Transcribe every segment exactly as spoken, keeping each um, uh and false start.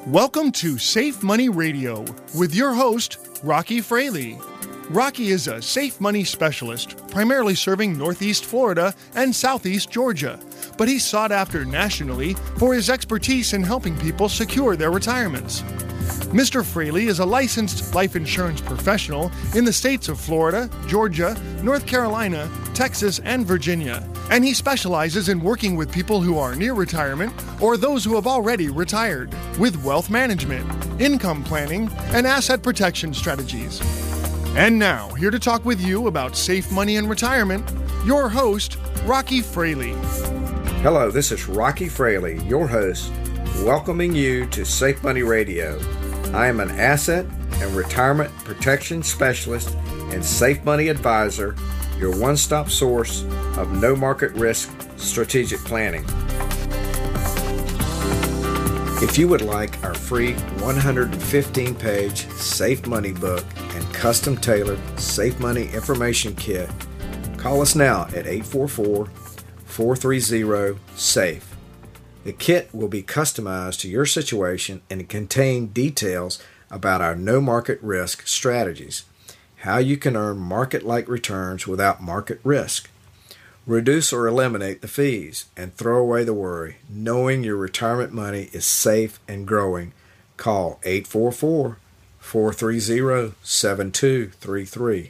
Welcome to Safe Money Radio with your host, Rocky Fraley. Rocky is a safe money specialist, primarily serving Northeast Florida and Southeast Georgia, but he's sought after nationally for his expertise in helping people secure their retirements. Mister Fraley is a licensed life insurance professional in the states of Florida, Georgia, North Carolina, Texas, and Virginia, and he specializes in working with people who are near retirement or those who have already retired with wealth management, income planning, and asset protection strategies. And now, here to talk with you about safe money and retirement, your host, Rocky Fraley. Hello, this is Rocky Fraley, your host, welcoming you to Safe Money Radio. I am an asset and retirement protection specialist and safe money advisor, your one-stop source of no market risk strategic planning. If you would like our free one hundred fifteen page Safe Money book and custom tailored Safe Money information kit, call us now at eight four four, four three zero, SAFE. The kit will be customized to your situation and contain details about our no market risk strategies, how you can earn market-like returns without market risk, reduce or eliminate the fees, and throw away the worry, knowing your retirement money is safe and growing. Call eight four four, four three zero, seven two three three.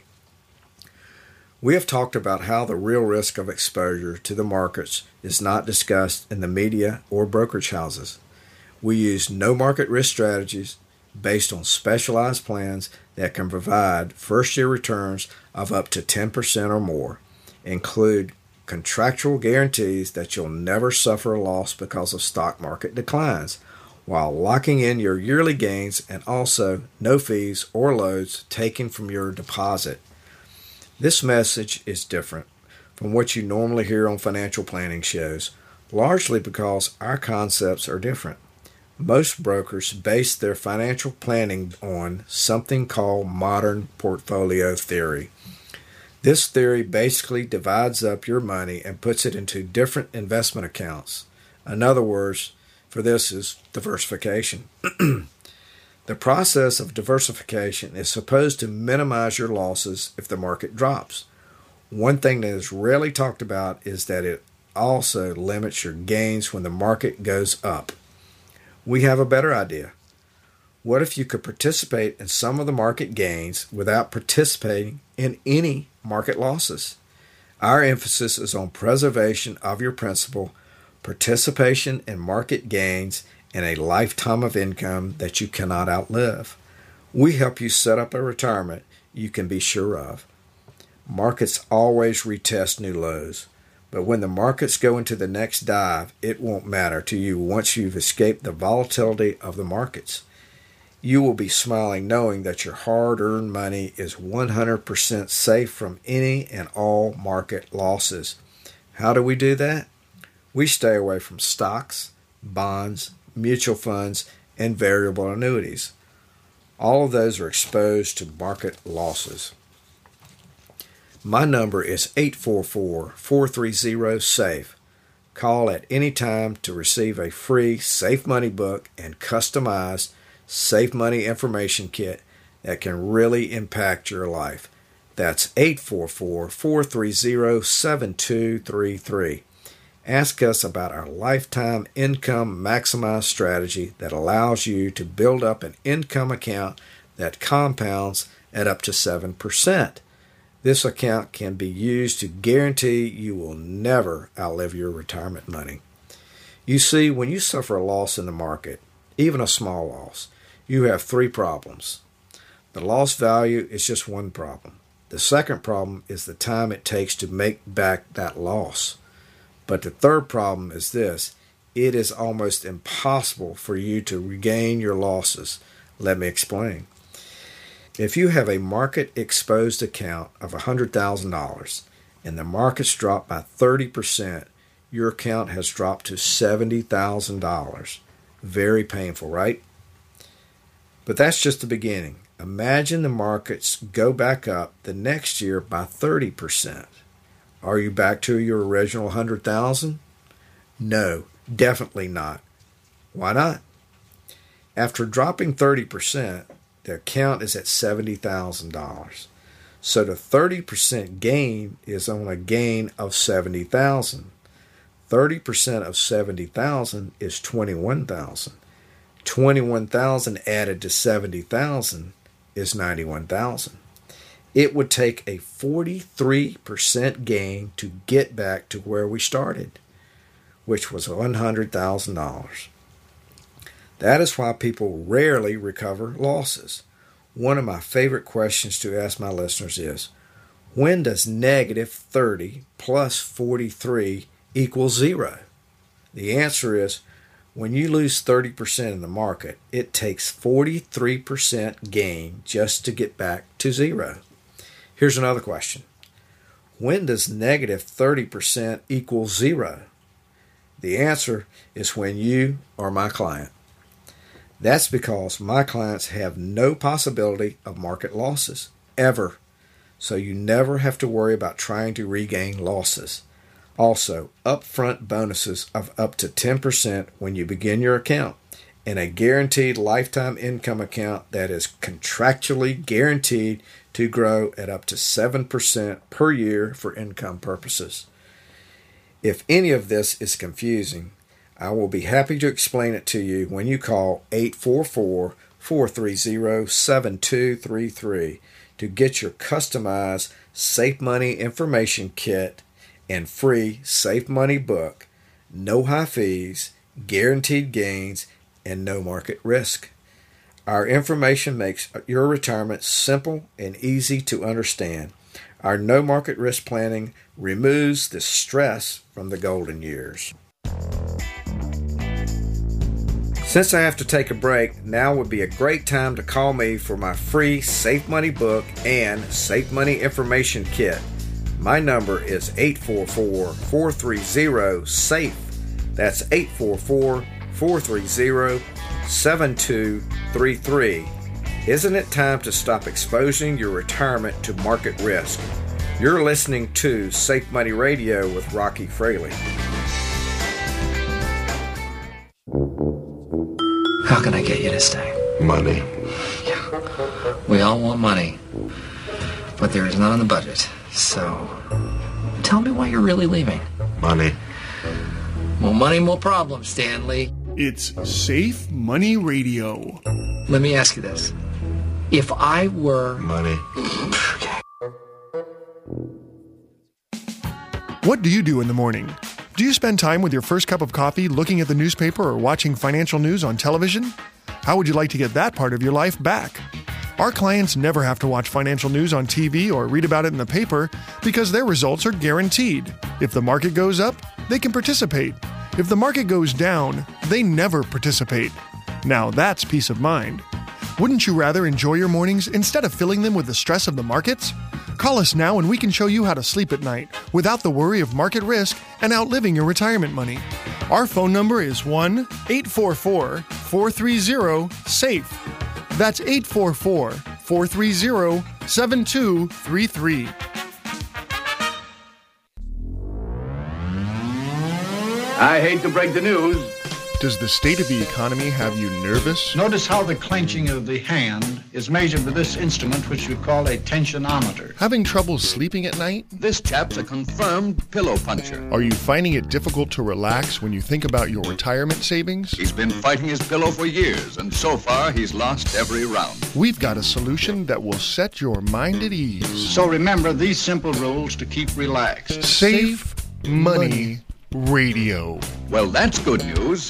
We have talked about how the real risk of exposure to the markets is not discussed in the media or brokerage houses. We use no market risk strategies based on specialized plans that can provide first-year returns of up to ten percent or more, include contractual guarantees that you'll never suffer a loss because of stock market declines, while locking in your yearly gains, and also no fees or loads taken from your deposit. This message is different from what you normally hear on financial planning shows, largely because our concepts are different. Most brokers base their financial planning on something called modern portfolio theory. This theory basically divides up your money and puts it into different investment accounts. In other words, for this is diversification. The process of diversification is supposed to minimize your losses if the market drops. One thing that is rarely talked about is that it also limits your gains when the market goes up. We have a better idea. What if you could participate in some of the market gains without participating in any market losses? Our emphasis is on preservation of your principal, participation in market gains, and a lifetime of income that you cannot outlive. We help you set up a retirement you can be sure of. Markets always retest new lows, but when the markets go into the next dive, it won't matter to you once you've escaped the volatility of the markets. You will be smiling knowing that your hard-earned money is one hundred percent safe from any and all market losses. How do we do that? We stay away from stocks, bonds, mutual funds, and variable annuities. All of those are exposed to market losses. My number is eight four four, four three zero, SAFE. Call at any time to receive a free Safe Money book and customized Safe Money information kit that can really impact your life. That's eight four four, four three zero, seven two three three. Ask us about our lifetime income maximized strategy that allows you to build up an income account that compounds at up to seven percent. This account can be used to guarantee you will never outlive your retirement money. You see, when you suffer a loss in the market, even a small loss, you have three problems. The lost value is just one problem. The second problem is the time it takes to make back that loss. But the third problem is this: it is almost impossible for you to regain your losses. Let me explain. If you have a market-exposed account of one hundred thousand dollars and the markets drop by thirty percent, your account has dropped to seventy thousand dollars. Very painful, right? But that's just the beginning. Imagine the markets go back up the next year by thirty percent. Are you back to your original one hundred thousand dollars? No, definitely not. Why not? After dropping thirty percent, the account is at seventy thousand dollars. So the thirty percent gain is on a gain of seventy thousand dollars. thirty percent of seventy thousand dollars is twenty-one thousand dollars. twenty-one thousand dollars added to seventy thousand dollars is ninety-one thousand dollars. It would take a forty-three percent gain to get back to where we started, which was one hundred thousand dollars. That is why people rarely recover losses. One of my favorite questions to ask my listeners is, when does negative thirty plus forty-three equal zero? The answer is, when you lose thirty percent in the market, it takes forty-three percent gain just to get back to zero. Here's another question. When does negative thirty percent equal zero? The answer is when you are my client. That's because my clients have no possibility of market losses, ever. So you never have to worry about trying to regain losses. Also, upfront bonuses of up to ten percent when you begin your account, and a guaranteed lifetime income account that is contractually guaranteed to grow at up to seven percent per year for income purposes. If any of this is confusing, I will be happy to explain it to you when you call eight four four, four three zero, seven two three three to get your customized Safe Money Information Kit and free Safe Money book, no high fees, guaranteed gains, and no market risk. Our information makes your retirement simple and easy to understand. Our no market risk planning removes the stress from the golden years. Since I have to take a break, now would be a great time to call me for my free Safe Money book and Safe Money Information Kit. My number is eight four four, four three zero, SAFE. That's eight four four, four three zero, seven two three three. Isn't it time to stop exposing your retirement to market risk? You're listening to Safe Money Radio with Rocky Fraley. How can I get you to stay? Money. Yeah. We all want money, but there is none in the budget. So, tell me why you're really leaving. Money. More money, more problems, Stanley. It's Safe Money Radio. Let me ask you this. If I were... Money. What do you do in the morning? Do you spend time with your first cup of coffee looking at the newspaper or watching financial news on television? How would you like to get that part of your life back? Our clients never have to watch financial news on T V or read about it in the paper because their results are guaranteed. If the market goes up, they can participate. If the market goes down, they never participate. Now that's peace of mind. Wouldn't you rather enjoy your mornings instead of filling them with the stress of the markets? Call us now and we can show you how to sleep at night without the worry of market risk and outliving your retirement money. Our phone number is one eight four four, four three zero, SAFE. That's eight four four, four three zero, seven two three three. I hate to break the news. Does the state of the economy have you nervous? Notice how the clenching of the hand is measured with this instrument, which we call a tensionometer. Having trouble sleeping at night? This chap's a confirmed pillow puncher. Are you finding it difficult to relax when you think about your retirement savings? He's been fighting his pillow for years, and so far he's lost every round. We've got a solution that will set your mind at ease. So remember these simple rules to keep relaxed. Safe Money Radio. Well, that's good news.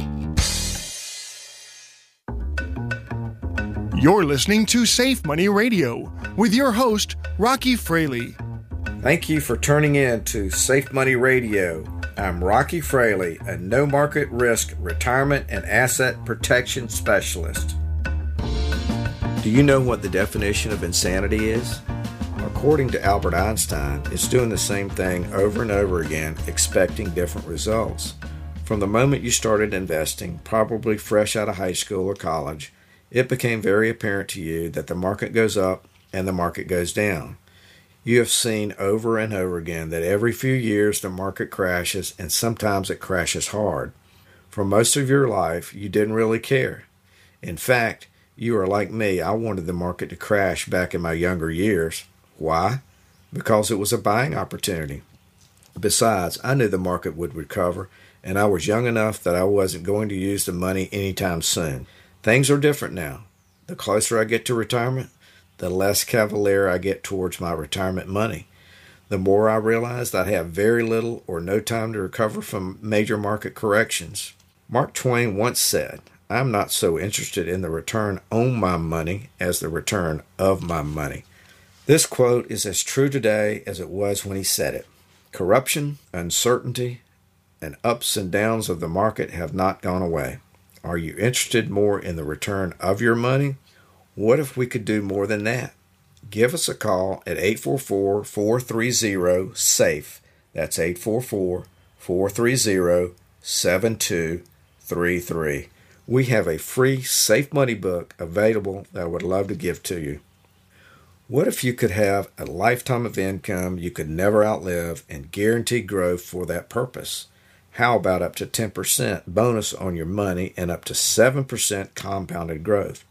You're listening to Safe Money Radio with your host, Rocky Fraley. Thank you for tuning in to Safe Money Radio. I'm Rocky Fraley, a no market risk retirement and asset protection specialist. Do you know what the definition of insanity is? According to Albert Einstein, it's doing the same thing over and over again, expecting different results. From the moment you started investing, probably fresh out of high school or college, it became very apparent to you that the market goes up and the market goes down. You have seen over and over again that every few years the market crashes, and sometimes it crashes hard. For most of your life, you didn't really care. In fact, you are like me. I wanted the market to crash back in my younger years. Why? Because it was a buying opportunity. Besides, I knew the market would recover, and I was young enough that I wasn't going to use the money anytime soon. Things are different now. The closer I get to retirement, the less cavalier I get towards my retirement money. The more I realize that I have very little or no time to recover from major market corrections. Mark Twain once said, "I'm not so interested in the return on my money as the return of my money." This quote is as true today as it was when he said it. Corruption, uncertainty, and ups and downs of the market have not gone away. Are you interested more in the return of your money? What if we could do more than that? Give us a call at eight four four, four three zero, SAFE. That's eight four four, four three zero, seven two three three. We have a free Safe Money book available that I would love to give to you. What if you could have a lifetime of income you could never outlive and guaranteed growth for that purpose? How about up to ten percent bonus on your money and up to seven percent compounded growth?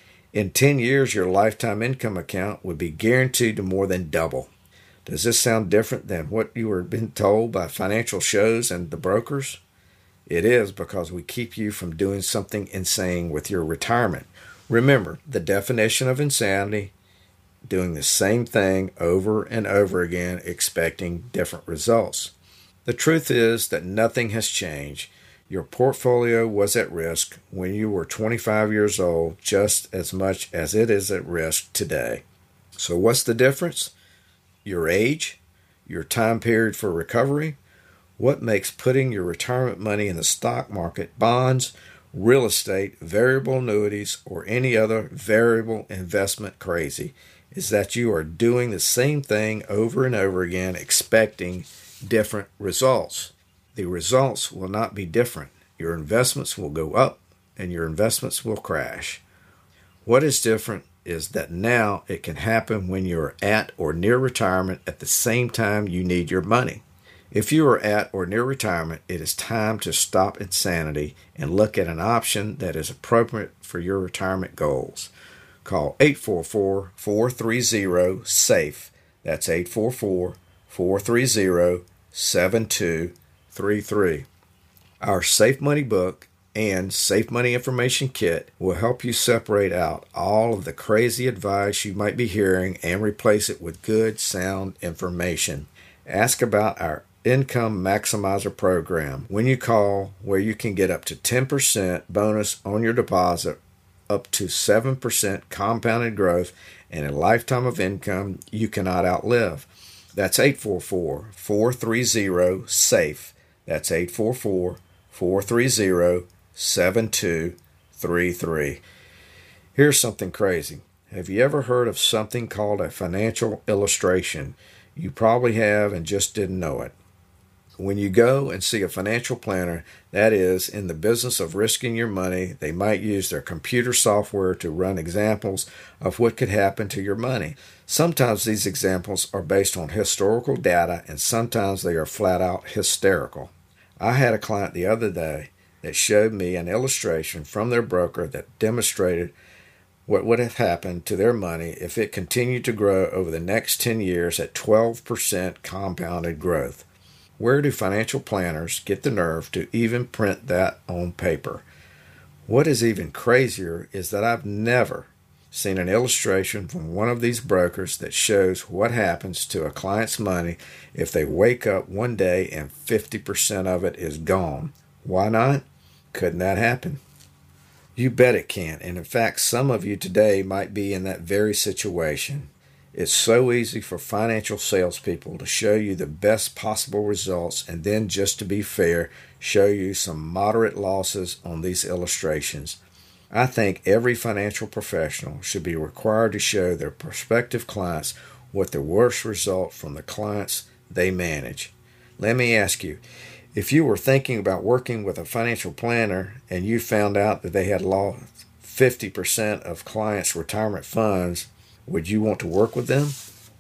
In ten years, your lifetime income account would be guaranteed to more than double. Does this sound different than what you were being told by financial shows and the brokers? It is, because we keep you from doing something insane with your retirement. Remember, the definition of insanity: doing the same thing over and over again, expecting different results. The truth is that nothing has changed. Your portfolio was at risk when you were twenty-five years old just as much as it is at risk today. So what's the difference? Your age? Your time period for recovery? What makes putting your retirement money in the stock market, bonds, real estate, variable annuities, or any other variable investment crazy is that you are doing the same thing over and over again, expecting different results. The results will not be different. Your investments will go up and your investments will crash. What is different is that now it can happen when you're at or near retirement at the same time you need your money. If you are at or near retirement, it is time to stop insanity and look at an option that is appropriate for your retirement goals. Call eight four four, four three zero, SAFE. That's eight four four, four three zero, seven two three three. Our Safe Money book and Safe Money Information Kit will help you separate out all of the crazy advice you might be hearing and replace it with good, sound information. Ask about our Income Maximizer program when you call, where you can get up to ten percent bonus on your deposit, up to seven percent compounded growth, and a lifetime of income you cannot outlive. That's eight four four, four three zero, SAFE. That's eight four four, four three zero, seven two three three. Here's something crazy. Have you ever heard of something called a financial illustration? You probably have and just didn't know it. When you go and see a financial planner that is in the business of risking your money, they might use their computer software to run examples of what could happen to your money. Sometimes these examples are based on historical data, and sometimes they are flat out hysterical. I had a client the other day that showed me an illustration from their broker that demonstrated what would have happened to their money if it continued to grow over the next ten years at twelve percent compounded growth. Where do financial planners get the nerve to even print that on paper? What is even crazier is that I've never seen an illustration from one of these brokers that shows what happens to a client's money if they wake up one day and fifty percent of it is gone. Why not? Couldn't that happen? You bet it can. And in fact, some of you today might be in that very situation. It's so easy for financial salespeople to show you the best possible results and then, just to be fair, show you some moderate losses on these illustrations. I think every financial professional should be required to show their prospective clients what the worst result from the clients they manage. Let me ask you, if you were thinking about working with a financial planner and you found out that they had lost fifty percent of clients' retirement funds, would you want to work with them?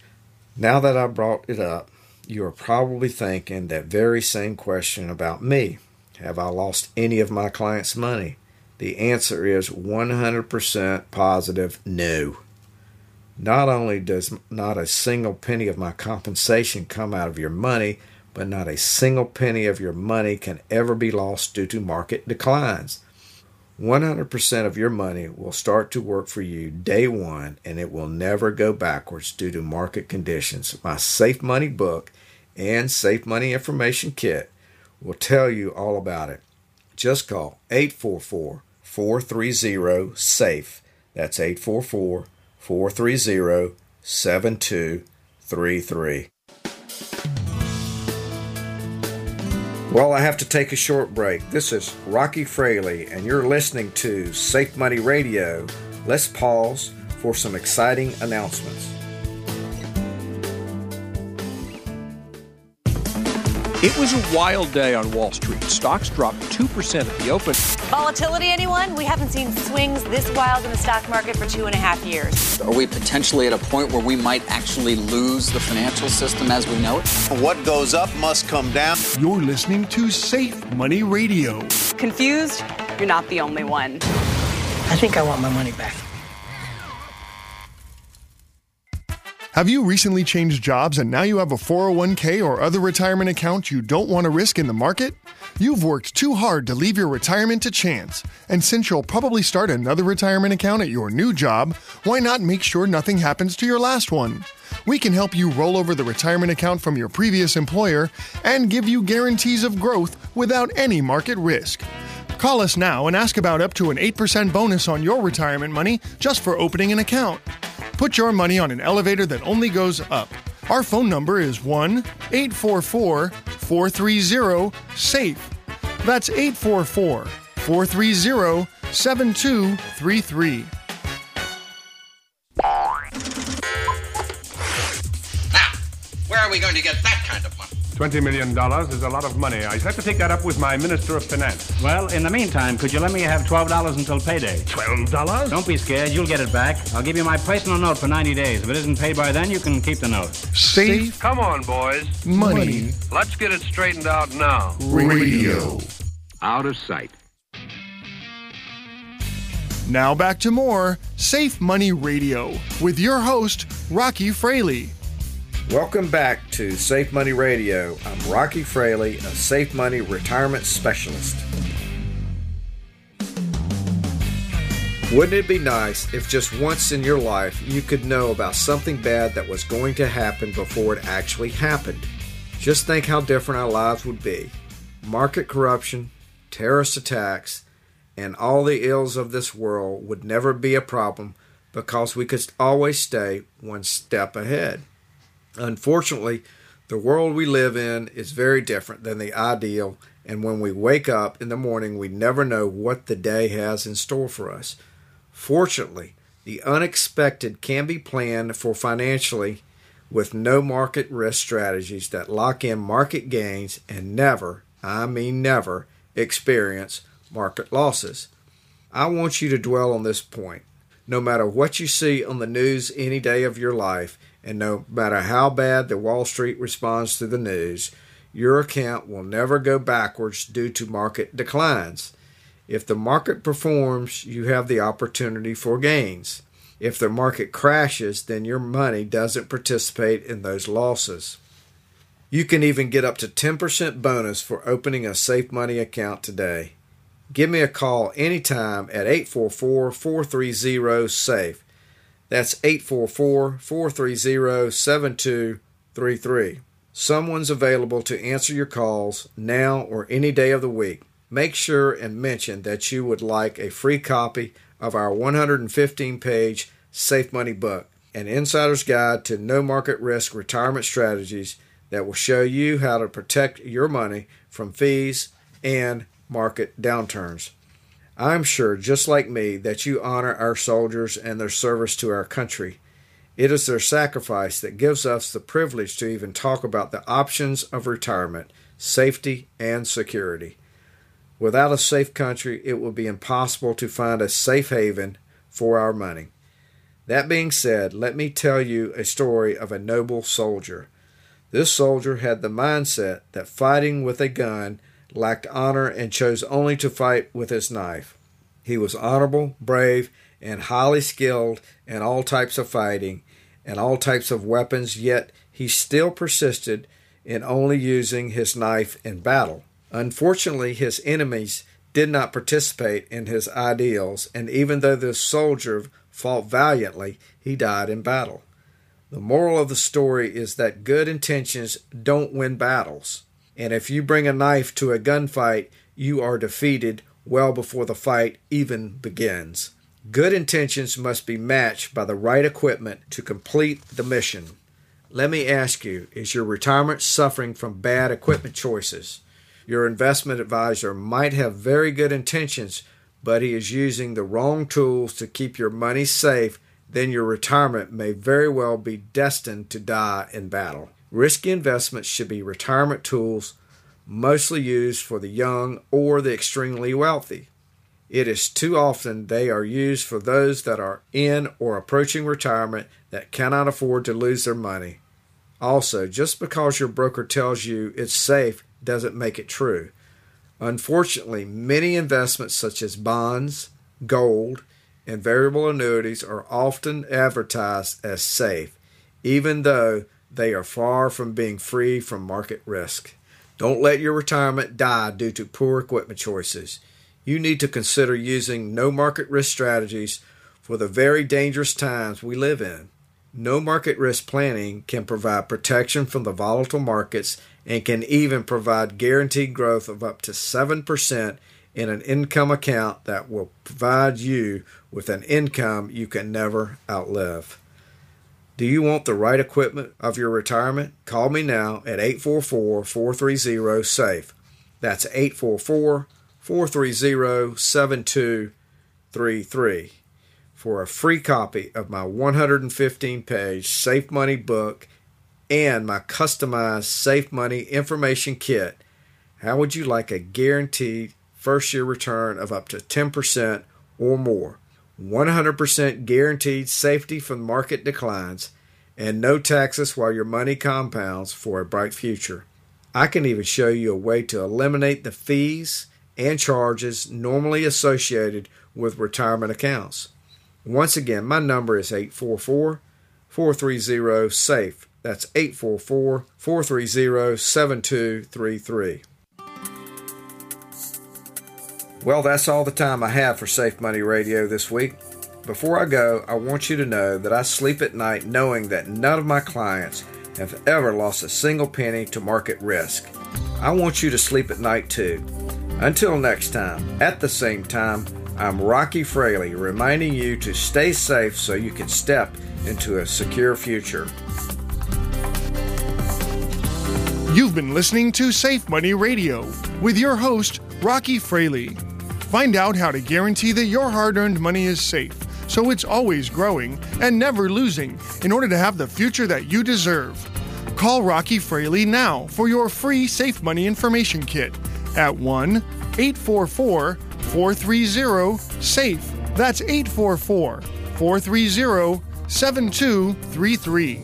Now that I brought it up, you are probably thinking that very same question about me. Have I lost any of my clients' money? The answer is one hundred percent positive no. Not only does not a single penny of my compensation come out of your money, but not a single penny of your money can ever be lost due to market declines. one hundred percent of your money will start to work for you day one, and it will never go backwards due to market conditions. My Safe Money book and Safe Money Information Kit will tell you all about it. Just call eight four four, four three zero, SAFE. That's eight four four, four three zero, seven two three three. Well, I have to take a short break. This is Rocky Fraley, and you're listening to Safe Money Radio. Let's pause for some exciting announcements. It was a wild day on Wall Street. Stocks dropped two percent at the open. Volatility, anyone? We haven't seen swings this wild in the stock market for two and a half years. Are we potentially at a point where we might actually lose the financial system as we know it? What goes up must come down. You're listening to Safe Money Radio. Confused? You're not the only one. I think I want my money back. Have you recently changed jobs and now you have a four oh one k or other retirement account you don't want to risk in the market? You've worked too hard to leave your retirement to chance. And since you'll probably start another retirement account at your new job, why not make sure nothing happens to your last one? We can help you roll over the retirement account from your previous employer and give you guarantees of growth without any market risk. Call us now and ask about up to an eight percent bonus on your retirement money just for opening an account. Put your money on an elevator that only goes up. Our phone number is one eight four four, four three zero, SAFE. That's eight four four, four three zero, seven two three three. Now, where are we going to get that kind of money? twenty million dollars is a lot of money. I have to take that up with my Minister of Finance. Well, in the meantime, could you let me have twelve dollars until payday? twelve dollars? Don't be scared. You'll get it back. I'll give you my personal note for ninety days. If it isn't paid by then, you can keep the note. Safe. Come on, boys. Money. Let's get it straightened out now. Radio. Out of sight. Now back to more Safe Money Radio with your host, Rocky Fraley. Welcome back to Safe Money Radio. I'm Rocky Fraley, a Safe Money retirement specialist. Wouldn't it be nice if just once in your life you could know about something bad that was going to happen before it actually happened? Just think how different our lives would be. Market corruption, terrorist attacks, and all the ills of this world would never be a problem because we could always stay one step ahead. Unfortunately, the world we live in is very different than the ideal, and when we wake up in the morning, we never know what the day has in store for us. Fortunately, the unexpected can be planned for financially with no market risk strategies that lock in market gains and never, I mean never, experience market losses. I want you to dwell on this point. No matter what you see on the news any day of your life, and no matter how bad the Wall Street responds to the news, your account will never go backwards due to market declines. If the market performs, you have the opportunity for gains. If the market crashes, then your money doesn't participate in those losses. You can even get up to ten percent bonus for opening a Safe Money account today. Give me a call anytime at eight four four, four three zero, SAFE. That's eight four four, four three zero, seven two three three. Someone's available to answer your calls now or any day of the week. Make sure and mention that you would like a free copy of our one hundred fifteen page Safe Money book, an insider's guide to no market risk retirement strategies that will show you how to protect your money from fees and market downturns. I'm sure, just like me, that you honor our soldiers and their service to our country. It is their sacrifice that gives us the privilege to even talk about the options of retirement, safety, and security. Without a safe country, it will be impossible to find a safe haven for our money. That being said, let me tell you a story of a noble soldier. This soldier had the mindset that fighting with a gun lacked honor and chose only to fight with his knife. He was honorable, brave, and highly skilled in all types of fighting and all types of weapons, yet he still persisted in only using his knife in battle. Unfortunately, his enemies did not participate in his ideals, and even though this soldier fought valiantly, he died in battle. The moral of the story is that good intentions don't win battles, and if you bring a knife to a gunfight, you are defeated well before the fight even begins. Good intentions must be matched by the right equipment to complete the mission. Let me ask you, is your retirement suffering from bad equipment choices? Your investment advisor might have very good intentions, but he is using the wrong tools to keep your money safe. Then your retirement may very well be destined to die in battle. Risky investments should be retirement tools mostly used for the young or the extremely wealthy. It is too often they are used for those that are in or approaching retirement that cannot afford to lose their money. Also, just because your broker tells you it's safe doesn't make it true. Unfortunately, many investments such as bonds, gold, and variable annuities are often advertised as safe, even though they are far from being free from market risk. Don't let your retirement die due to poor equipment choices. You need to consider using no market risk strategies for the very dangerous times we live in. No market risk planning can provide protection from the volatile markets and can even provide guaranteed growth of up to seven percent in an income account that will provide you with an income you can never outlive. Do you want the right equipment of your retirement? Call me now at eight four four, four three zero, SAFE. That's eight four four, four three zero, seven two three three. For a free copy of my one hundred fifteen page Safe Money book and my customized Safe Money information kit. How would you like a guaranteed first-year return of up to ten percent or more, one hundred percent guaranteed safety from market declines, and no taxes while your money compounds for a bright future? I can even show you a way to eliminate the fees and charges normally associated with retirement accounts. Once again, my number is eight four four, four three zero, SAFE. That's eight four four, four three zero, seven two three three. Well, that's all the time I have for Safe Money Radio this week. Before I go, I want you to know that I sleep at night knowing that none of my clients have ever lost a single penny to market risk. I want you to sleep at night too. Until next time, at the same time, I'm Rocky Fraley, reminding you to stay safe so you can step into a secure future. You've been listening to Safe Money Radio with your host, Rocky Fraley. Find out how to guarantee that your hard-earned money is safe, so it's always growing and never losing in order to have the future that you deserve. Call Rocky Fraley now for your free Safe Money information kit at one eight four four, four three zero, SAFE. That's eight four four, four three zero, seven two three three.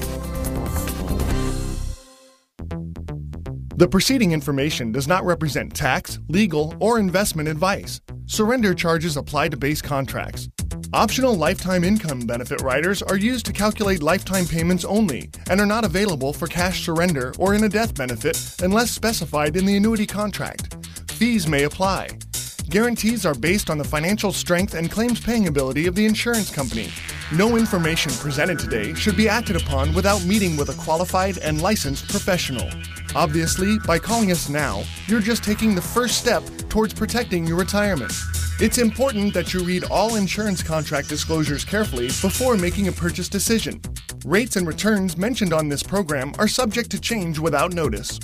The preceding information does not represent tax, legal, or investment advice. Surrender charges apply to base contracts. Optional lifetime income benefit riders are used to calculate lifetime payments only and are not available for cash surrender or in a death benefit unless specified in the annuity contract. Fees may apply. Guarantees are based on the financial strength and claims paying ability of the insurance company. No information presented today should be acted upon without meeting with a qualified and licensed professional. Obviously, by calling us now, you're just taking the first step towards protecting your retirement. It's important that you read all insurance contract disclosures carefully before making a purchase decision. Rates and returns mentioned on this program are subject to change without notice.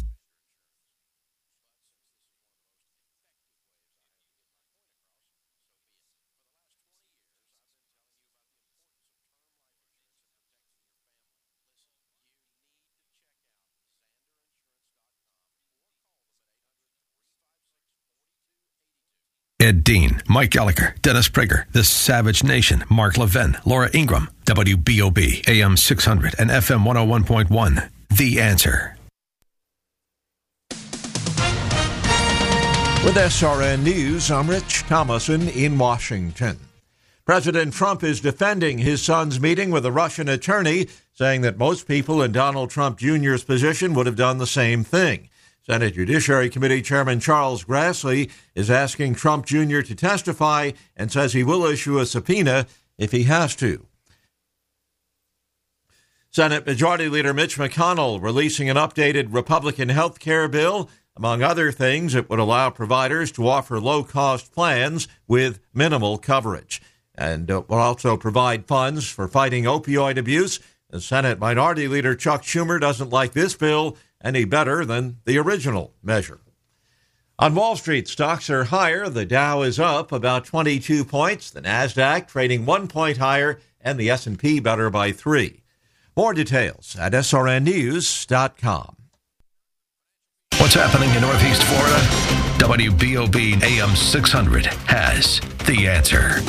Ed Dean, Mike Gallagher, Dennis Prager, The Savage Nation, Mark Levin, Laura Ingram, W B O B, A M six hundred and F M one oh one point one. The Answer. With S R N News, I'm Rich Thomason in Washington. President Trump is defending his son's meeting with a Russian attorney, saying that most people in Donald Trump Junior's position would have done the same thing. Senate Judiciary Committee Chairman Charles Grassley is asking Trump Junior to testify and says he will issue a subpoena if he has to. Senate Majority Leader Mitch McConnell releasing an updated Republican health care bill. Among other things, it would allow providers to offer low-cost plans with minimal coverage, and uh, will also provide funds for fighting opioid abuse. The Senate Minority Leader Chuck Schumer doesn't like this bill any better than the original measure. On Wall Street, stocks are higher. The Dow is up about twenty-two points. The Nasdaq trading one point higher, and the S and P better by three. More details at S R N news dot com. What's happening in Northeast Florida? W B O B A M six hundred has the answer.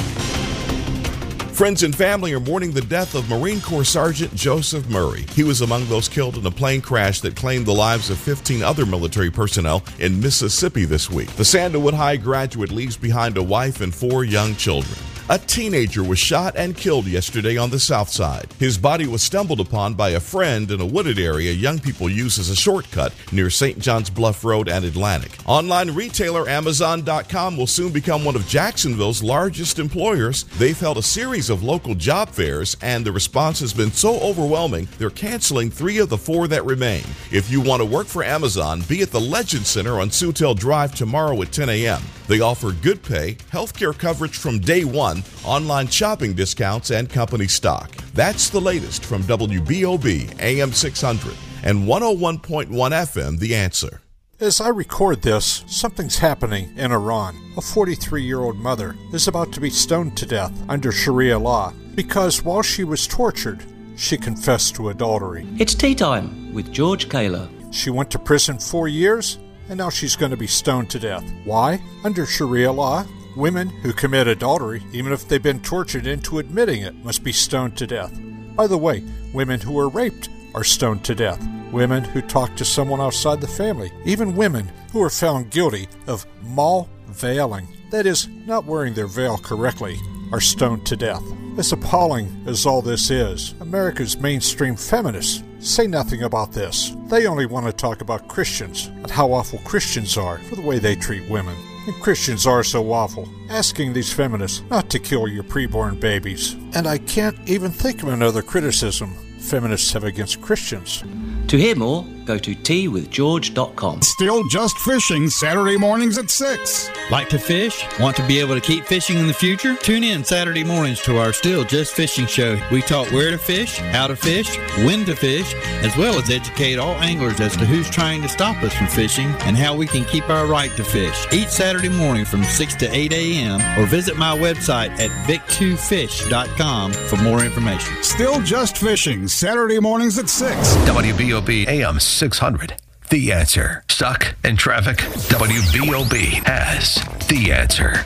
Friends and family are mourning the death of Marine Corps Sergeant Joseph Murray. He was among those killed in a plane crash that claimed the lives of fifteen other military personnel in Mississippi this week. The Sandalwood High graduate leaves behind a wife and four young children. A teenager was shot and killed yesterday on the south side. His body was stumbled upon by a friend in a wooded area young people use as a shortcut near Saint John's Bluff Road and Atlantic. Online retailer Amazon dot com will soon become one of Jacksonville's largest employers. They've held a series of local job fairs, and the response has been so overwhelming, they're canceling three of the four that remain. If you want to work for Amazon, be at the Legend Center on Sutil Drive tomorrow at ten a.m. They offer good pay, healthcare coverage from day one, online shopping discounts, and company stock. That's the latest from W B O B A M six hundred and one oh one point one F M, The Answer. As I record this, something's happening in Iran. A forty-three-year-old mother is about to be stoned to death under Sharia law because while she was tortured, she confessed to adultery. It's tea time with George Kaler. She went to prison four years, and now she's going to be stoned to death. Why? Under Sharia law, women who commit adultery, even if they've been tortured into admitting it, must be stoned to death. By the way, women who are raped are stoned to death. Women who talk to someone outside the family, even women who are found guilty of malveiling, that is, not wearing their veil correctly, are stoned to death. As appalling as all this is, America's mainstream feminists say nothing about this. They only want to talk about Christians and how awful Christians are for the way they treat women. And Christians are so awful, asking these feminists not to kill your preborn babies. And I can't even think of another criticism feminists have against Christians. To hear more, go to tea with george dot com. Still Just Fishing, Saturday mornings at six. Like to fish? Want to be able to keep fishing in the future? Tune in Saturday mornings to our Still Just Fishing show. We talk where to fish, how to fish, when to fish, as well as educate all anglers as to who's trying to stop us from fishing and how we can keep our right to fish. Each Saturday morning from six to eight a.m. or visit my website at vic two fish dot com for more information. Still Just Fishing, Saturday mornings at six. W B O B A M six hundred. The Answer. Stuck in traffic? W B O B has the answer.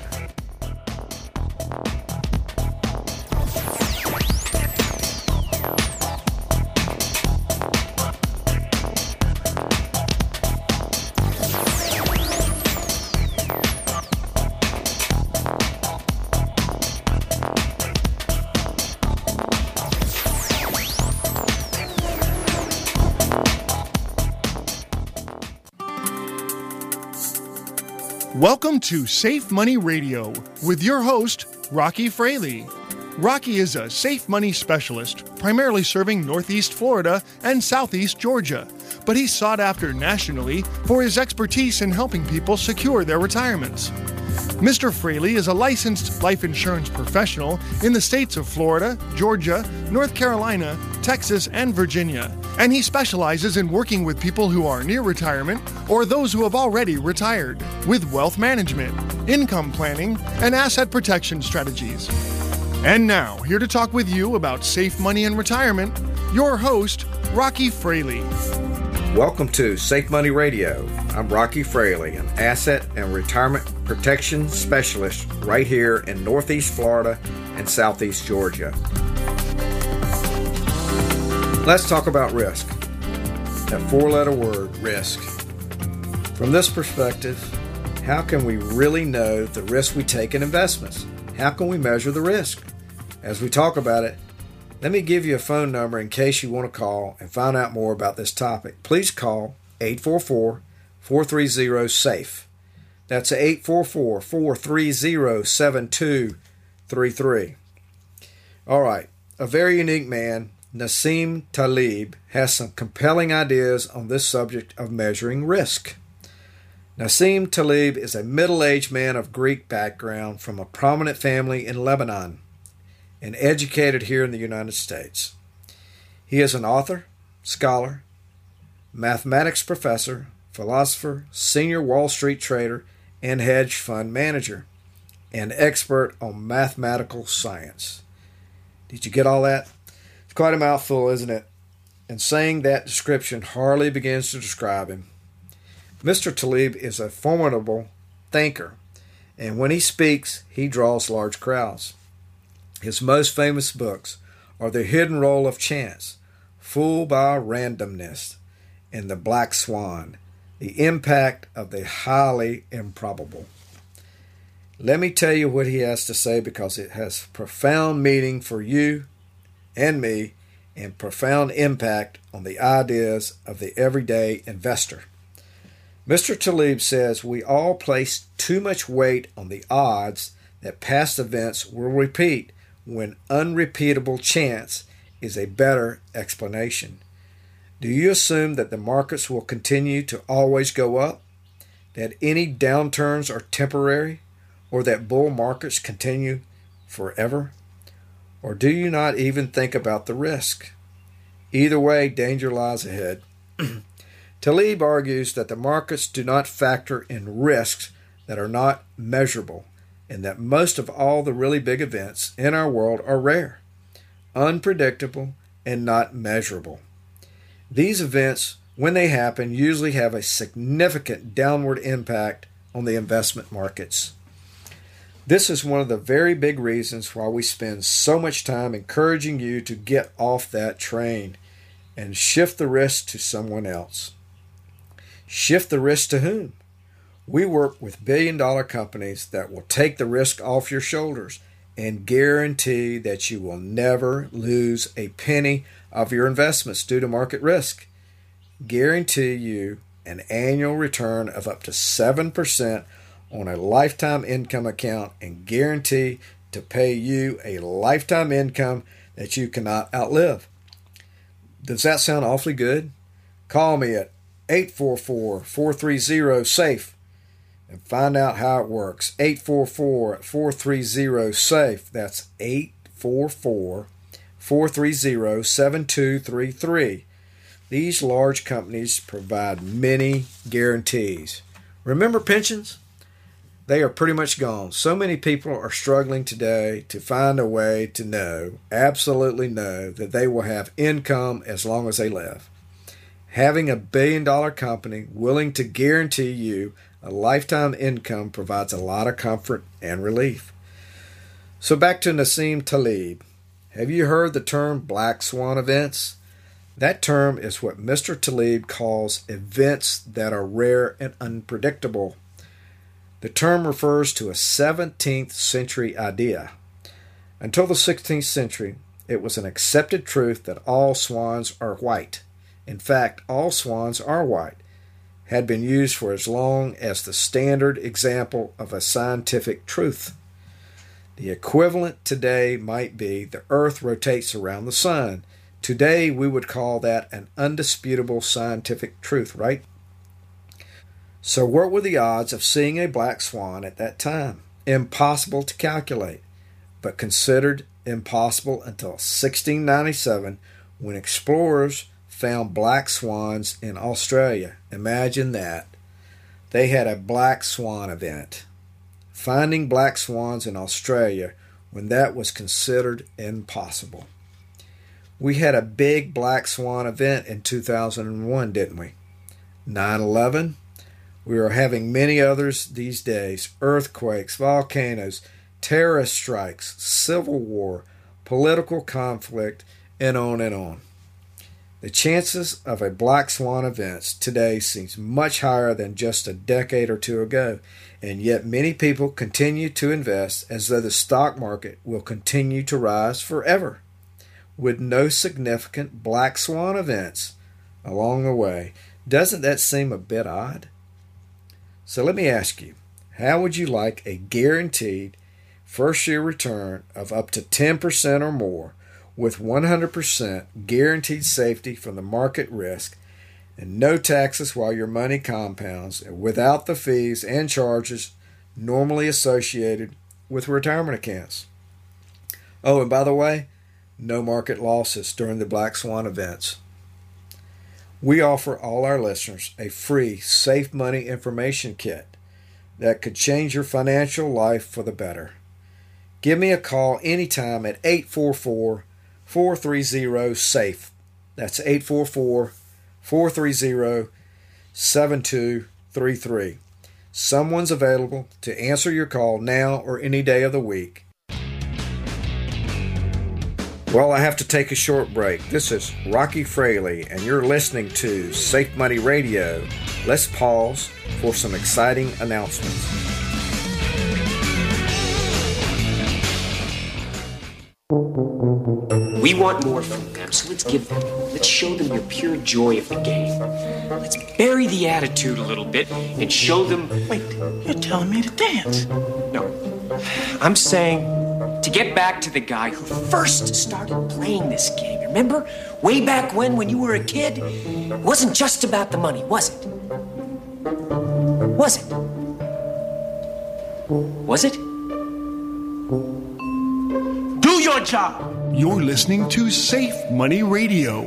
Welcome to Safe Money Radio with your host, Rocky Fraley. Rocky is a safe money specialist, primarily serving Northeast Florida and Southeast Georgia, but he's sought after nationally for his expertise in helping people secure their retirements. Mister Fraley is a licensed life insurance professional in the states of Florida, Georgia, North Carolina, Texas, and Virginia, and he specializes in working with people who are near retirement or those who have already retired with wealth management, income planning, and asset protection strategies. And now, here to talk with you about safe money and retirement, your host, Rocky Fraley. Welcome to Safe Money Radio. I'm Rocky Fraley, an asset and retirement protection specialist right here in Northeast Florida and Southeast Georgia. Let's talk about risk. That four-letter word, risk. From this perspective, How can we really know the risk we take in investments? How can we measure the risk? As we talk about it, let me give you a phone number in case you want to call and find out more about this topic. Please call eight four four, four three zero, SAFE. That's eight four four, four three zero, seven two three three. All right, a very unique man, Nassim Taleb, has some compelling ideas on this subject of measuring risk. Nassim Taleb is a middle-aged man of Greek background from a prominent family in Lebanon and educated here in the United States. He is an author, scholar, mathematics professor, philosopher, senior Wall Street trader, and hedge fund manager, and expert on mathematical science. Did you get all that? It's quite a mouthful, isn't it? And saying that description hardly begins to describe him. Mister Taleb is a formidable thinker, and when he speaks, he draws large crowds. His most famous books are The Hidden Role of Chance, Fooled by Randomness, and The Black Swan, The Impact of the Highly Improbable. Let me tell you what he has to say because it has profound meaning for you and me and profound impact on the ideas of the everyday investor. Mister Taleb says we all place too much weight on the odds that past events will repeat when unrepeatable chance is a better explanation. Do you assume that the markets will continue to always go up, that any downturns are temporary, or that bull markets continue forever? Or do you not even think about the risk? Either way, danger lies ahead. Taleb argues that the markets do not factor in risks that are not measurable, and that most of all the really big events in our world are rare, unpredictable, and not measurable. These events, when they happen, usually have a significant downward impact on the investment markets. This is one of the very big reasons why we spend so much time encouraging you to get off that train and shift the risk to someone else. Shift the risk to whom? We work with billion-dollar companies that will take the risk off your shoulders and guarantee that you will never lose a penny of your investments due to market risk. Guarantee you an annual return of up to seven percent on a lifetime income account and guarantee to pay you a lifetime income that you cannot outlive. Does that sound awfully good? Call me at eight four four, four three zero, SAFE and find out how it works. eight four four, four three zero, SAFE. That's eight four four, four three zero, seven two three three. These large companies provide many guarantees. Remember pensions? They are pretty much gone. So many people are struggling today to find a way to know, absolutely know, that they will have income as long as they live. Having a billion-dollar company willing to guarantee you a lifetime income provides a lot of comfort and relief. So back to Nassim Taleb. Have you heard the term black swan events? That term is what Mister Taleb calls events that are rare and unpredictable. The term refers to a seventeenth century idea. Until the sixteenth century, it was an accepted truth that all swans are white. In fact, all swans are white. Had been used for as long as the standard example of a scientific truth. The equivalent today might be the Earth rotates around the sun. Today we would call that an undisputable scientific truth, right? So what were the odds of seeing a black swan at that time? Impossible to calculate, but considered impossible until sixteen ninety-seven when explorers found black swans in Australia. Imagine that. They had a black swan event. Finding black swans in Australia when that was considered impossible. We had a big black swan event in two thousand one, didn't we? nine eleven. We are having many others these days. Earthquakes, volcanoes, terrorist strikes, civil war, political conflict, and on and on. The chances of a black swan event today seems much higher than just a decade or two ago. And yet many people continue to invest as though the stock market will continue to rise forever, with no significant black swan events along the way. Doesn't that seem a bit odd? So let me ask you, how would you like a guaranteed first-year return of up to ten percent or more with one hundred percent guaranteed safety from the market risk and no taxes while your money compounds, and without the fees and charges normally associated with retirement accounts? Oh, and by the way, no market losses during the black swan events. We offer all our listeners a free Safe Money information kit that could change your financial life for the better. Give me a call anytime at eight four four, four three zero, SAFE. That's eight four four, four three zero, seven two three three. Someone's available to answer your call now or any day of the week. Well, I have to take a short break. This is Rocky Fraley, and you're listening to Safe Money Radio. Let's pause for some exciting announcements. We want more from them, so let's give them. Let's show them your pure joy of the game. Let's bury the attitude a little bit and show them... Wait, you're telling me to dance? No. I'm saying to get back to the guy who first started playing this game. Remember? Way back when, when you were a kid? It wasn't just about the money, was it? Was it? Was it? Do your job! You're listening to Safe Money Radio.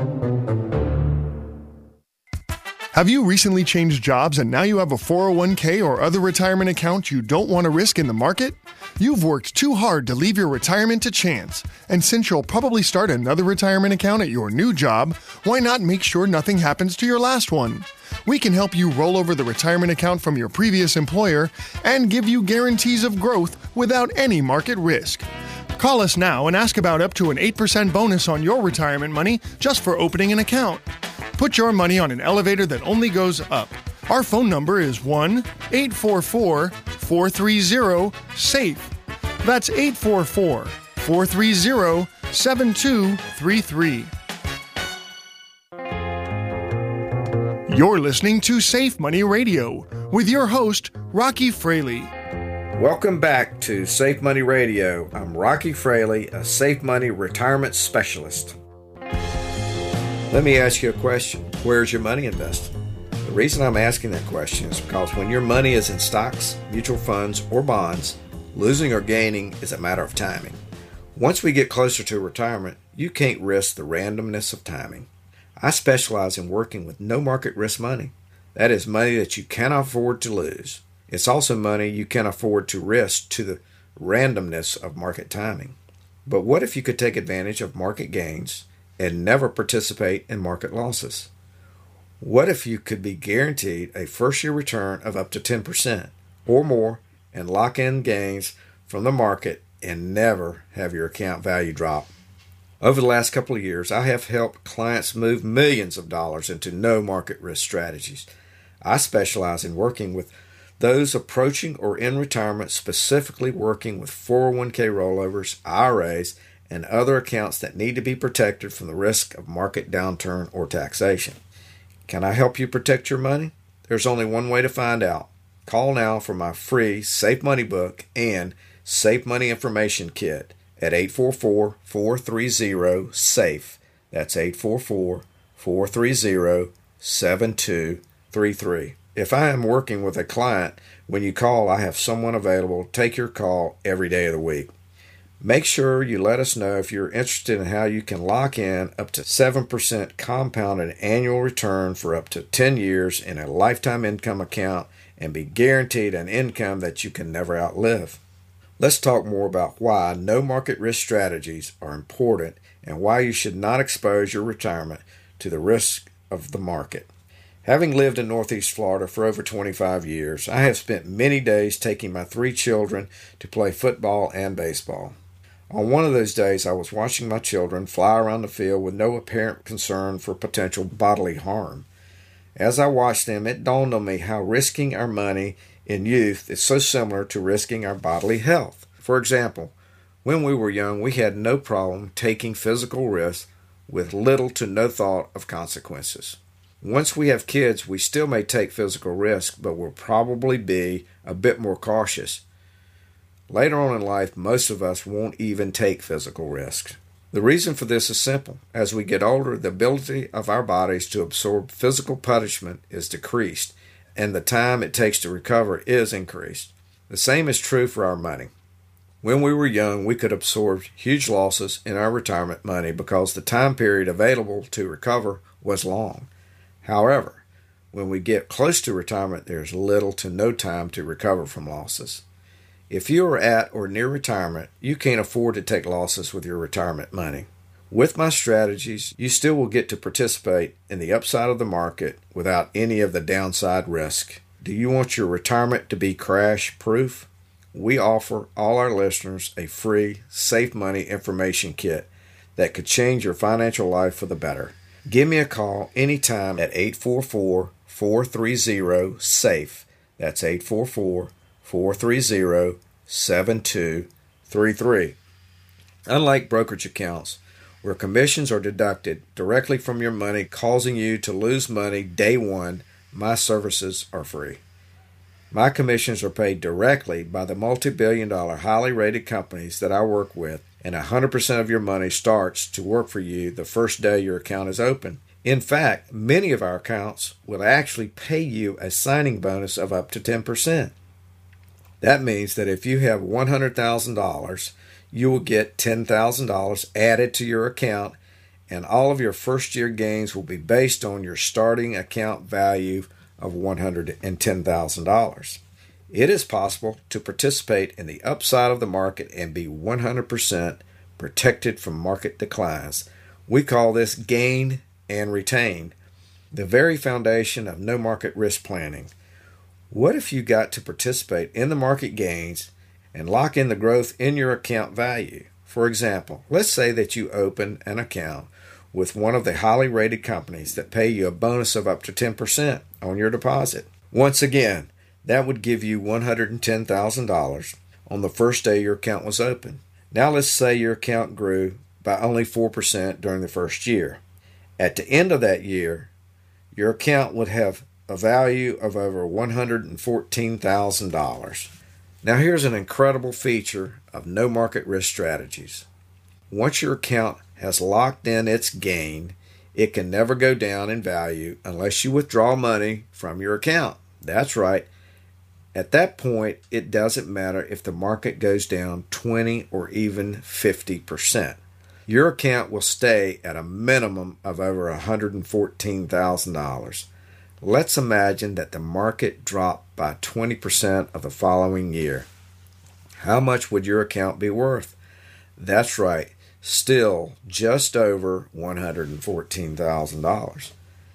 Have you recently changed jobs and now you have a four oh one k or other retirement account you don't want to risk in the market? You've worked too hard to leave your retirement to chance, and since you'll probably start another retirement account at your new job, why not make sure nothing happens to your last one? We can help you roll over the retirement account from your previous employer and give you guarantees of growth without any market risk. Call us now and ask about up to an eight percent bonus on your retirement money just for opening an account. Put your money on an elevator that only goes up. Our phone number is one eight four four, four three zero, SAFE. That's eight four four, four three zero, seven two three three. You're listening to Safe Money Radio with your host, Rocky Fraley. Welcome back to Safe Money Radio. I'm Rocky Fraley, a Safe Money retirement specialist. Let me ask you a question. Where's your money invested? The reason I'm asking that question is because when your money is in stocks, mutual funds, or bonds, losing or gaining is a matter of timing. Once we get closer to retirement, you can't risk the randomness of timing. I specialize in working with no market risk money. That is money that you cannot afford to lose. It's also money you can afford to risk to the randomness of market timing. But what if you could take advantage of market gains and never participate in market losses? What if you could be guaranteed a first-year return of up to ten percent or more and lock in gains from the market and never have your account value drop? Over the last couple of years, I have helped clients move millions of dollars into no market risk strategies. I specialize in working with those approaching or in retirement, specifically working with four oh one k rollovers, I R As, and other accounts that need to be protected from the risk of market downturn or taxation. Can I help you protect your money? There's only one way to find out. Call now for my free Safe Money book and Safe Money information kit at eight four four, four three zero, SAFE. That's eight four four, four three zero, seven two three three. If I am working with a client, when you call, I have someone available to take your call every day of the week. Make sure you let us know if you're interested in how you can lock in up to seven percent compounded annual return for up to ten years in a lifetime income account and be guaranteed an income that you can never outlive. Let's talk more about why no market risk strategies are important and why you should not expose your retirement to the risk of the market. Having lived in Northeast Florida for over twenty-five years, I have spent many days taking my three children to play football and baseball. On one of those days, I was watching my children fly around the field with no apparent concern for potential bodily harm. As I watched them, it dawned on me how risking our money in youth is so similar to risking our bodily health. For example, when we were young, we had no problem taking physical risks with little to no thought of consequences. Once we have kids, we still may take physical risks, but we'll probably be a bit more cautious. Later on in life, most of us won't even take physical risks. The reason for this is simple. As we get older, the ability of our bodies to absorb physical punishment is decreased, and the time it takes to recover is increased. The same is true for our money. When we were young, we could absorb huge losses in our retirement money because the time period available to recover was long. However, when we get close to retirement, there's little to no time to recover from losses. If you are at or near retirement, you can't afford to take losses with your retirement money. With my strategies, you still will get to participate in the upside of the market without any of the downside risk. Do you want your retirement to be crash-proof? We offer all our listeners a free Safe Money information kit that could change your financial life for the better. Give me a call anytime at eight four four, four three zero, SAFE. That's eight four four, four three zero, seven two three three. Unlike brokerage accounts, where commissions are deducted directly from your money, causing you to lose money day one, my services are free. My commissions are paid directly by the multi-billion dollar highly rated companies that I work with, and one hundred percent of your money starts to work for you the first day your account is open. In fact, many of our accounts will actually pay you a signing bonus of up to ten percent. That means that if you have one hundred thousand dollars, you will get ten thousand dollars added to your account, and all of your first-year gains will be based on your starting account value of one hundred ten thousand dollars. It is possible to participate in the upside of the market and be one hundred percent protected from market declines. We call this gain and retain, the very foundation of no market risk planning. What if you got to participate in the market gains and lock in the growth in your account value? For example, let's say that you open an account with one of the highly rated companies that pay you a bonus of up to ten percent on your deposit. Once again, that would give you one hundred ten thousand dollars on the first day your account was open. Now let's say your account grew by only four percent during the first year. At the end of that year, your account would have a value of over one hundred fourteen thousand dollars. Now here's an incredible feature of no market risk strategies. Once your account has locked in its gain, it can never go down in value unless you withdraw money from your account. That's right. At that point, it doesn't matter if the market goes down twenty or even fifty percent. Your account will stay at a minimum of over one hundred fourteen thousand dollars. Let's imagine that the market dropped by twenty percent of the following year. How much would your account be worth? That's right, still just over one hundred fourteen thousand dollars.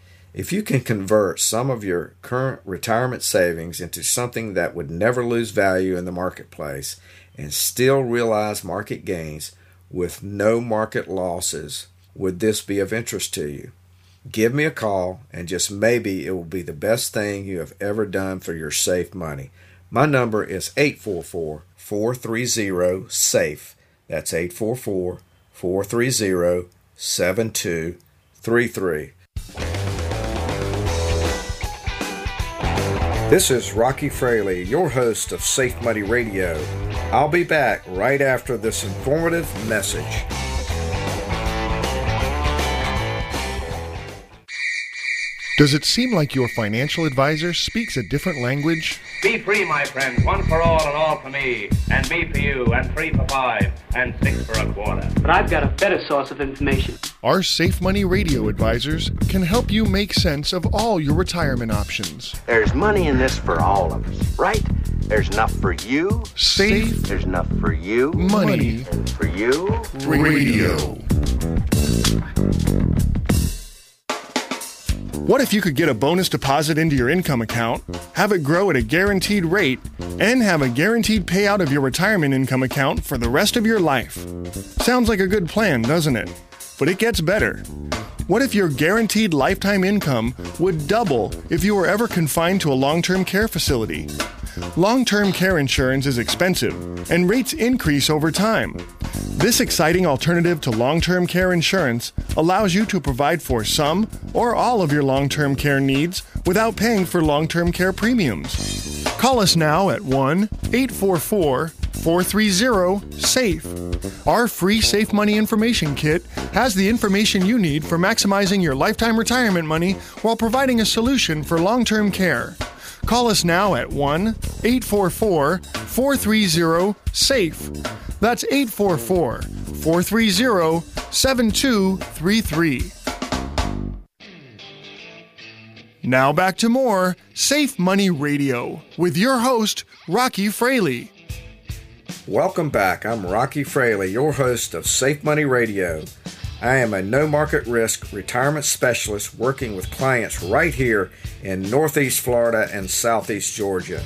If you can convert some of your current retirement savings into something that would never lose value in the marketplace and still realize market gains with no market losses, would this be of interest to you? Give me a call, and just maybe it will be the best thing you have ever done for your safe money. My number is eight four four, four three zero, SAFE. That's eight four four, four three zero, seven two three three. This is Rocky Fraley, your host of Safe Money Radio. I'll be back right after this informative message. Does it seem like your financial advisor speaks a different language? Be free, my friends, one for all and all for me, and me for you, and three for five, and six for a quarter. But I've got a better source of information. Our Safe Money Radio advisors can help you make sense of all your retirement options. There's money in this for all of us, right? There's enough for you. Safe. There's enough for you. Money. And for you. Radio. What if you could get a bonus deposit into your income account, have it grow at a guaranteed rate, and have a guaranteed payout of your retirement income account for the rest of your life? Sounds like a good plan, doesn't it? But it gets better. What if your guaranteed lifetime income would double if you were ever confined to a long-term care facility? Long-term care insurance is expensive, and rates increase over time. This exciting alternative to long-term care insurance allows you to provide for some or all of your long-term care needs without paying for long-term care premiums. Call us now at one eight four four, four three zero, SAFE. Our free Safe Money Information Kit has the information you need for maximizing your lifetime retirement money while providing a solution for long-term care. Call us now at one eight four four, four three zero, SAFE. That's eight four four, four three zero, seven two three three. Now back to more Safe Money Radio with your host, Rocky Fraley. Welcome back. I'm Rocky Fraley, your host of Safe Money Radio. I am a no-market risk retirement specialist working with clients right here in Northeast Florida and Southeast Georgia.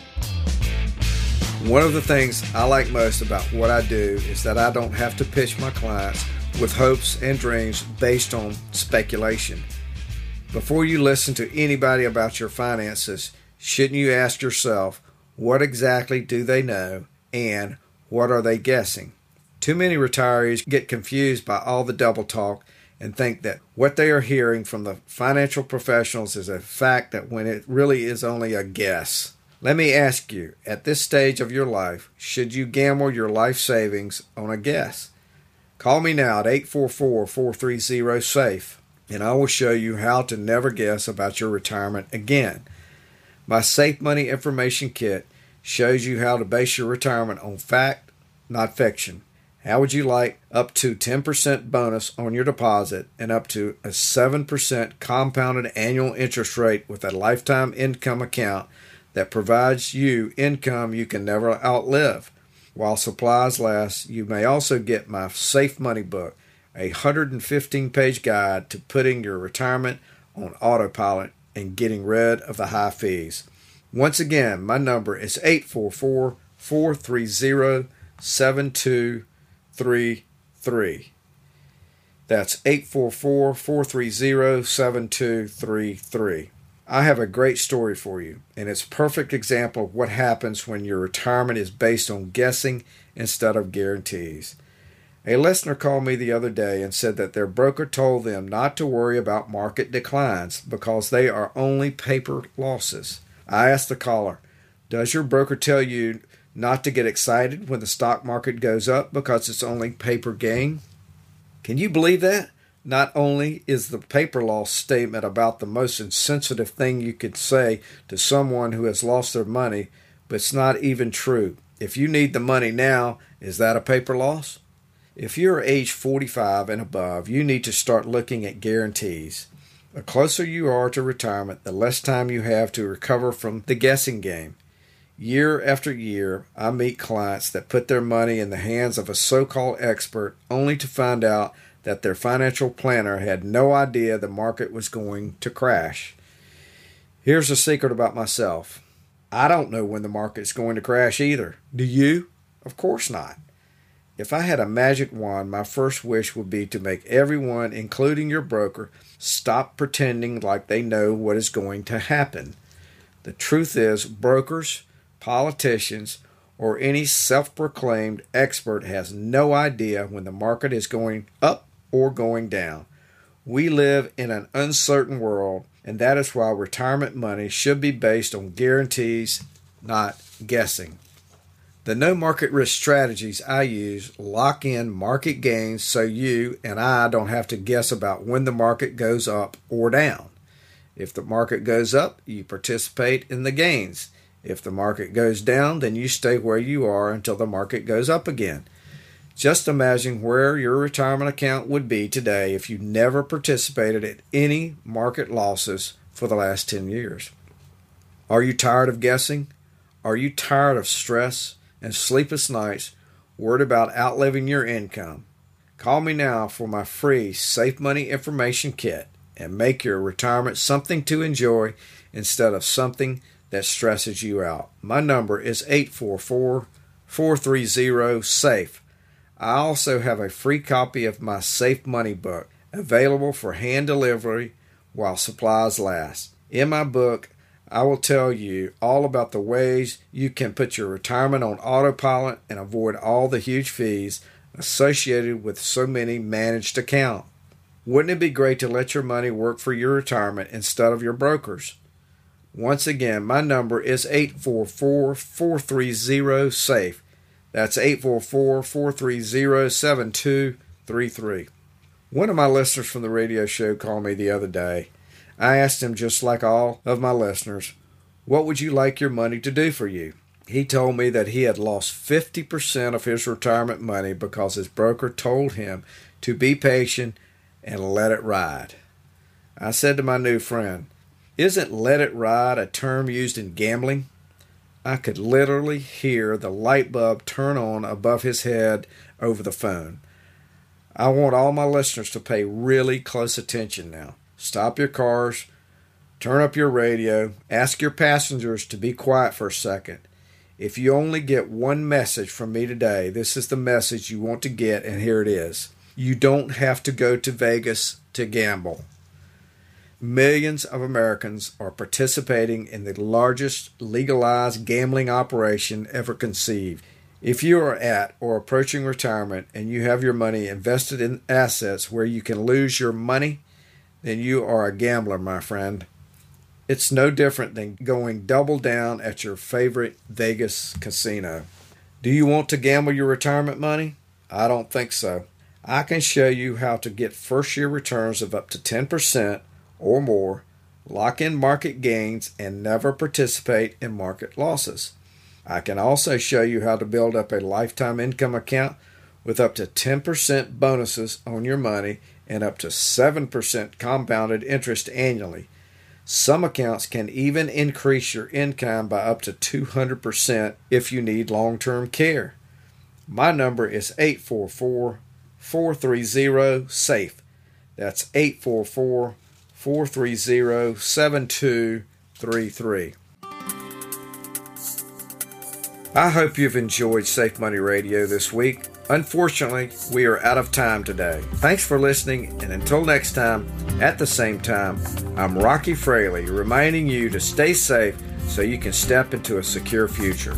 One of the things I like most about what I do is that I don't have to pitch my clients with hopes and dreams based on speculation. Before you listen to anybody about your finances, shouldn't you ask yourself, what exactly do they know and what are they guessing? Too many retirees get confused by all the double talk and think that what they are hearing from the financial professionals is a fact that when it really is only a guess. Let me ask you, at this stage of your life, should you gamble your life savings on a guess? Call me now at eight four four, four three zero, SAFE. And I will show you how to never guess about your retirement again. My Safe Money Information Kit shows you how to base your retirement on fact, not fiction. How would you like up to ten percent bonus on your deposit and up to a seven percent compounded annual interest rate with a lifetime income account that provides you income you can never outlive? While supplies last, you may also get my Safe Money book, a one hundred fifteen page guide to putting your retirement on autopilot and getting rid of the high fees. Once again, my number is eight four four, four three zero, seven two three three. That's eight four four, four three zero, seven two three three. I have a great story for you, and it's a perfect example of what happens when your retirement is based on guessing instead of guarantees. A listener called me the other day and said that their broker told them not to worry about market declines because they are only paper losses. I asked the caller, does your broker tell you not to get excited when the stock market goes up because it's only paper gain? Can you believe that? Not only is the paper loss statement about the most insensitive thing you could say to someone who has lost their money, but it's not even true. If you need the money now, is that a paper loss? If you're age forty-five and above, you need to start looking at guarantees. The closer you are to retirement, the less time you have to recover from the guessing game. Year after year, I meet clients that put their money in the hands of a so-called expert only to find out that their financial planner had no idea the market was going to crash. Here's a secret about myself. I don't know when the market's going to crash either. Do you? Of course not. If I had a magic wand, my first wish would be to make everyone, including your broker, stop pretending like they know what is going to happen. The truth is, brokers, politicians, or any self-proclaimed expert has no idea when the market is going up or going down. We live in an uncertain world, and that is why retirement money should be based on guarantees, not guessing. The no market risk strategies I use lock in market gains so you and I don't have to guess about when the market goes up or down. If the market goes up, you participate in the gains. If the market goes down, then you stay where you are until the market goes up again. Just imagine where your retirement account would be today if you never participated in any market losses for the last ten years. Are you tired of guessing? Are you tired of stress and sleepless nights worried about outliving your income? Call me now for my free Safe Money Information Kit and make your retirement something to enjoy instead of something that stresses you out. My number is eight four four, four three zero, SAFE. I also have a free copy of my Safe Money book available for hand delivery while supplies last. In my book, I will tell you all about the ways you can put your retirement on autopilot and avoid all the huge fees associated with so many managed accounts. Wouldn't it be great to let your money work for your retirement instead of your brokers? Once again, my number is eight four four, four three zero, SAFE. That's eight four four, four three zero, seven two three three. One of my listeners from the radio show called me the other day. I asked him, just like all of my listeners, what would you like your money to do for you? He told me that he had lost fifty percent of his retirement money because his broker told him to be patient and let it ride. I said to my new friend, isn't let it ride a term used in gambling? I could literally hear the light bulb turn on above his head over the phone. I want all my listeners to pay really close attention now. Stop your cars, turn up your radio, ask your passengers to be quiet for a second. If you only get one message from me today, this is the message you want to get, and here it is. You don't have to go to Vegas to gamble. Millions of Americans are participating in the largest legalized gambling operation ever conceived. If you are at or approaching retirement and you have your money invested in assets where you can lose your money, then you are a gambler, my friend. It's no different than going double down at your favorite Vegas casino. Do you want to gamble your retirement money? I don't think so. I can show you how to get first-year returns of up to ten percent or more, lock in market gains, and never participate in market losses. I can also show you how to build up a lifetime income account with up to ten percent bonuses on your money and up to seven percent compounded interest annually. Some accounts can even increase your income by up to two hundred percent if you need long-term care. My number is eight four four, four three zero, SAFE. That's eight four four, four three zero, seven two three three. I hope you've enjoyed Safe Money Radio this week. Unfortunately, we are out of time today. Thanks for listening, and until next time, at the same time, I'm Rocky Fraley, reminding you to stay safe so you can step into a secure future.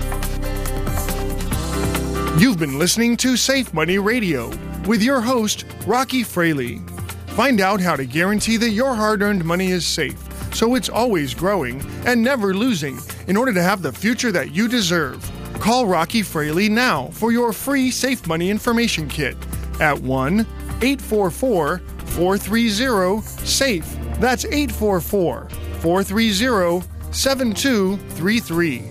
You've been listening to Safe Money Radio with your host, Rocky Fraley. Find out how to guarantee that your hard-earned money is safe, so it's always growing and never losing, in order to have the future that you deserve. Call Rocky Fraley now for your free Safe Money Information Kit at one eight four four, four three zero, SAFE. That's eight four four, four three zero, seven two three three.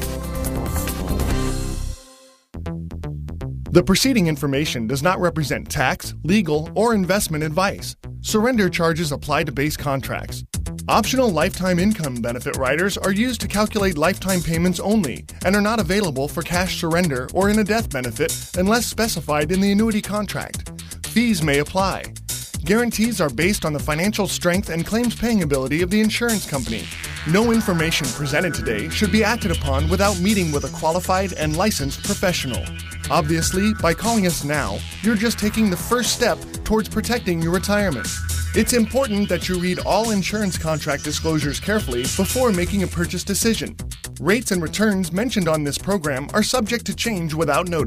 The preceding information does not represent tax, legal, or investment advice. Surrender charges apply to base contracts. Optional lifetime income benefit riders are used to calculate lifetime payments only and are not available for cash surrender or in a death benefit unless specified in the annuity contract. Fees may apply. Guarantees are based on the financial strength and claims paying ability of the insurance company. No information presented today should be acted upon without meeting with a qualified and licensed professional. Obviously, by calling us now, you're just taking the first step towards protecting your retirement. It's important that you read all insurance contract disclosures carefully before making a purchase decision. Rates and returns mentioned on this program are subject to change without notice.